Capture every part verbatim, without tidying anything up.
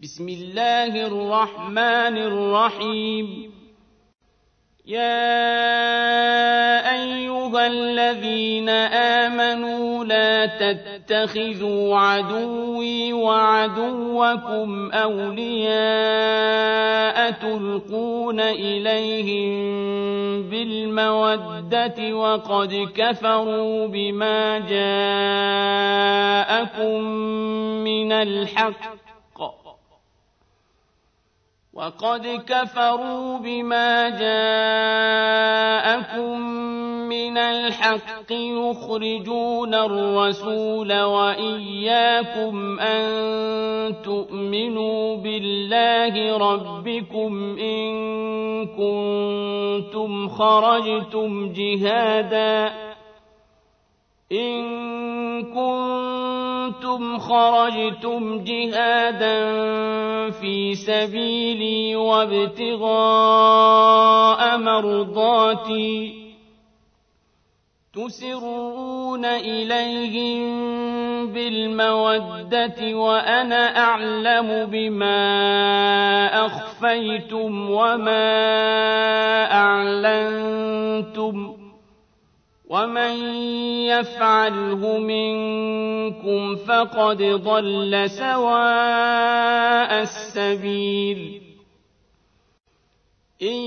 بسم الله الرحمن الرحيم يا أيها الذين آمنوا لا تتخذوا عدوي وعدوكم أولياء تلقون إليهم بالمودة وقد كفروا بما جاءكم من الحق وقد كفروا بما جاءكم من الحق يخرجون الرسول وإياكم أن تؤمنوا بالله ربكم إن كنتم خرجتم جهادا إن كنتم خرجتم جهادا في سبيلي وابتغاء مرضاتي تسرون إليهم بالمودة وأنا أعلم بما أخفيتم وما أعلنتم ومن يفعله منكم فقد ضل سواء السبيل إن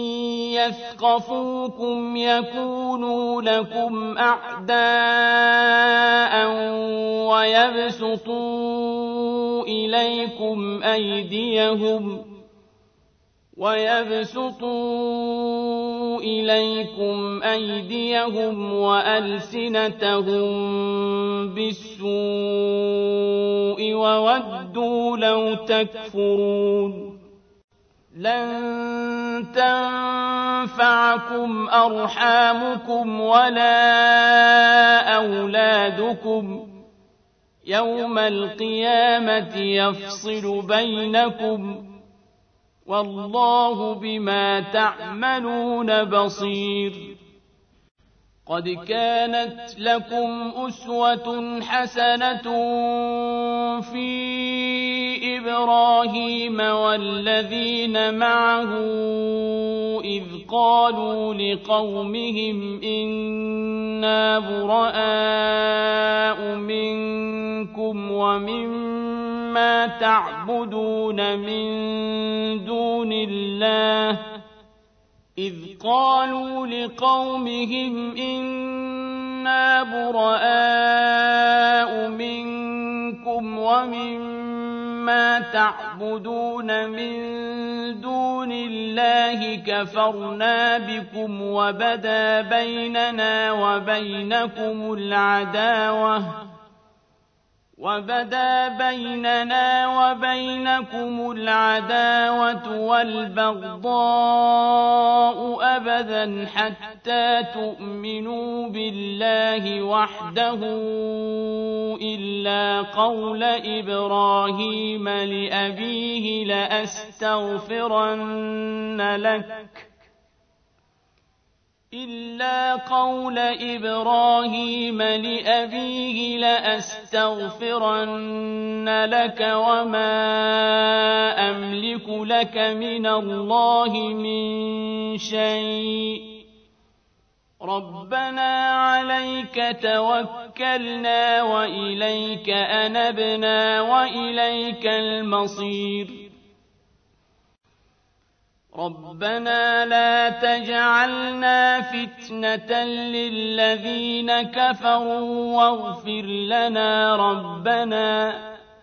يثقفوكم يكونوا لكم أعداء ويبسطوا إليكم أيديهم ويبسطوا إليكم أيديهم وألسنتهم بالسوء وودوا لو تكفرون لن تنفعكم أرحامكم ولا أولادكم يوم القيامة يفصل بينكم والله بما تعملون بصير قد كانت لكم أسوة حسنة في إبراهيم والذين معه إذ قالوا لقومهم إنا براء منكم ومما تعبدون من دون الله إذ قالوا لقومهم إنا براء منكم ومما تعبدون من دون الله كفرنا بكم وبدا بيننا وبينكم العداوة وبدا بيننا وبينكم العداوة والبغضاء أبدا حتى تؤمنوا بالله وحده إلا قول إبراهيم لأبيه لأستغفرن لك إلا قول إبراهيم لأبيه لأستغفرن لك وما أملك لك من الله من شيء ربنا عليك توكلنا وإليك أنبنا وإليك المصير ربنا لا تجعلنا فتنة للذين كفروا واغفر لنا ربنا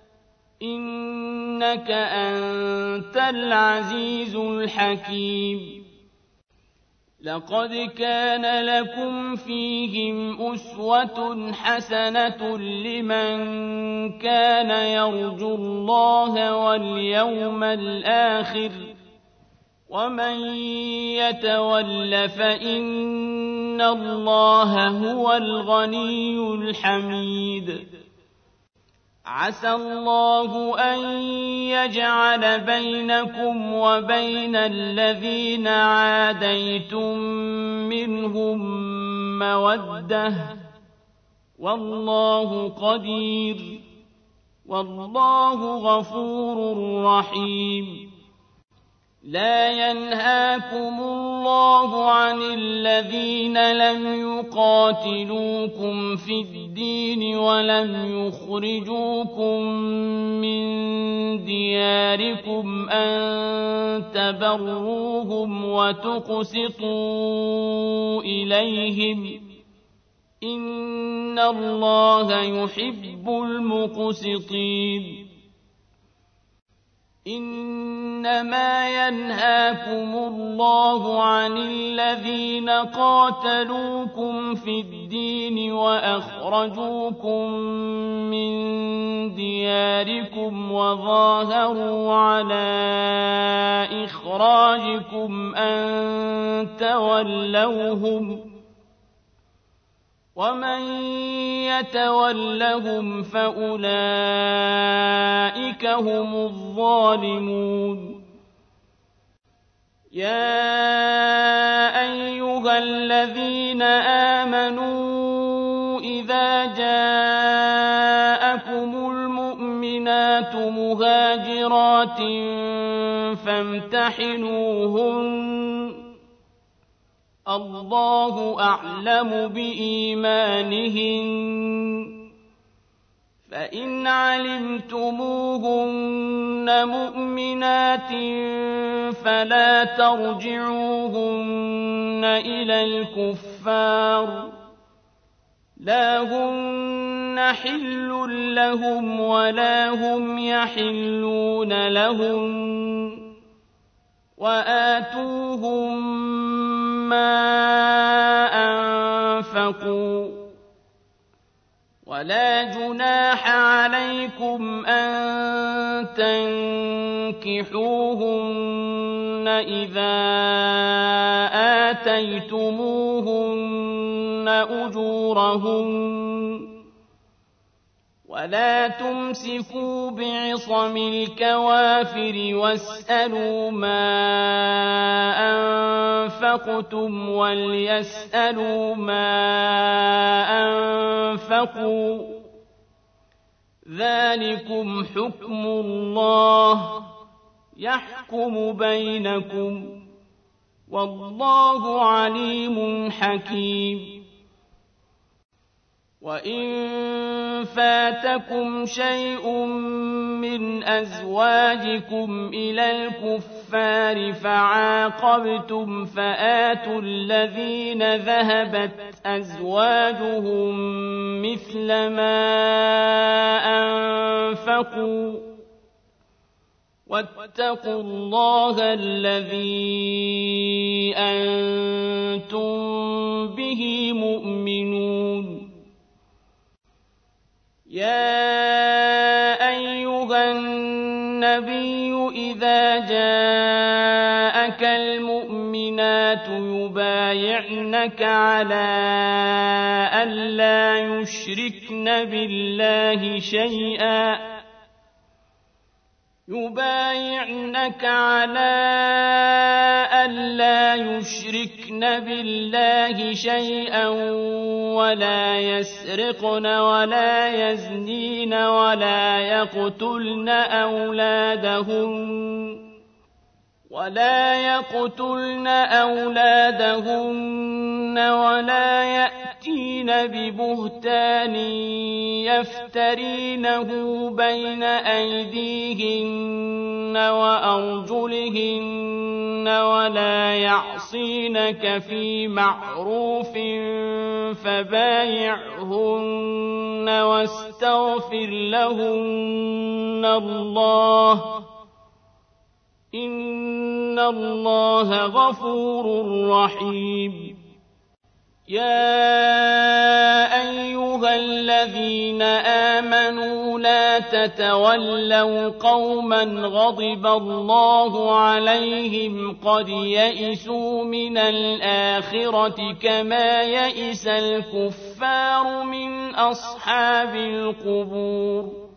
إنك أنت العزيز الحكيم لقد كان لكم فيهم أسوة حسنة لمن كان يرجو الله واليوم الآخر ومن يتول فإن الله هو الغني الحميد عسى الله أن يجعل بينكم وبين الذين عاديتم منهم مودة والله قدير والله غفور رحيم لا ينهاكم الله عن الذين لم يقاتلوكم في الدين ولم يخرجوكم من دياركم أن تبروهم وتقسطوا إليهم إن الله يحب المقسطين إنما ينهاكم الله عن الذين قاتلوكم في الدين وأخرجوكم من دياركم وظاهروا على إخراجكم أن تولوهم ومن يتولهم فأولئك هم الظالمون يا أيها الذين آمنوا إذا جاءكم المؤمنات مهاجرات فامتحنوهن الله أعلم بإيمانهن فإن علمتموهن مؤمنات فلا ترجعوهن إلى الكفار لا هن حل لهم ولا هم يحلون لهم وآتوهم ما أنفقوا ولا جناح عليكم أن تنكحوهن إذا آتيتموهن أجورهن ولا تمسكوا بعصم الكوافر واسألوا ما أنفقتم وليسألوا ما أنفقوا ذلكم حكم الله يحكم بينكم والله عليم حكيم وإن فاتكم شيء من أزواجكم إلى الكفار فعاقبتم فآتوا الذين ذهبت أزواجهم مثل ما أنفقوا واتقوا الله الذي أنتم به مؤمنون يا أيها النبي إذا جاءك المؤمنات يبايعنك على ألا يشركن بالله شيئا يبايعنك على ألا يشركن بالله شيئا ولا يسرقن ولا يزنين ولا يقتلن أولادهن ولا يقتلن أولادهن ولا يأتين ببهتان يفترينه بين أيديهن وأرجلهن ولا يعصينك في معروف فبايعهن واستغفر لهن الله إن الله غفور رحيم يا أيها الذين آمنوا لا تتولوا قوما غضب الله عليهم قد يئسوا من الآخرة كما يئس الكفار من أصحاب القبور